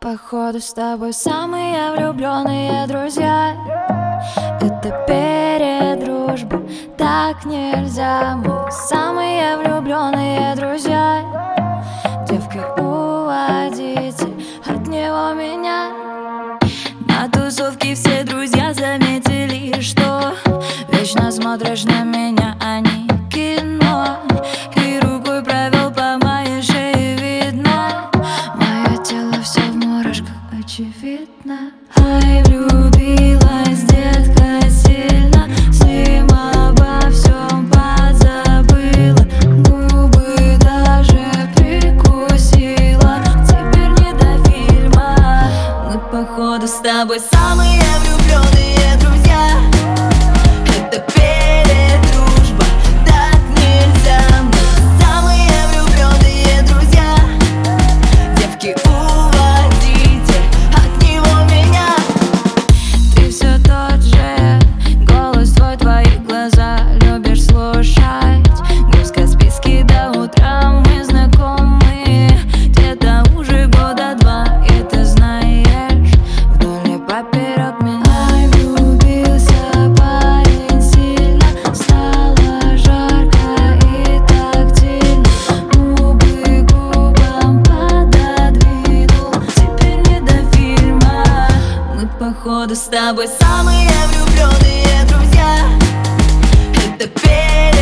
походу с тобой самые влюбленные друзья. Это перед дружбой, так нельзя. Мы самые влюбленные друзья. Девки, уводите от него меня. На тусовке все друзья заметили, что вечно смотришь на меня, а не кино. И рукой провел по моей шее, видно. Мое тело все в мурашках, очевидно. Ай, влюбилась, детка, сильно. Всем обо всем позабыла. Губы даже прикусила. Теперь не до фильма. Мы, походу, с тобой самые влюбленные друзья. Это перед дружба, так нельзя. Мы самые влюбленные друзья. Девки, уводите от него меня. Ты все тот же, голос твой, твои глаза любишь слушать. Грустка списки до утра, мы знакомы где-то уже года два, и ты знаешь, вдоль и поперек меня. Ай, влюбился парень сильно, стало жарко и тактильно. Губы губам пододвинул, теперь не до фильма. Мы, походу, с тобой самые влюбленные друзья. Это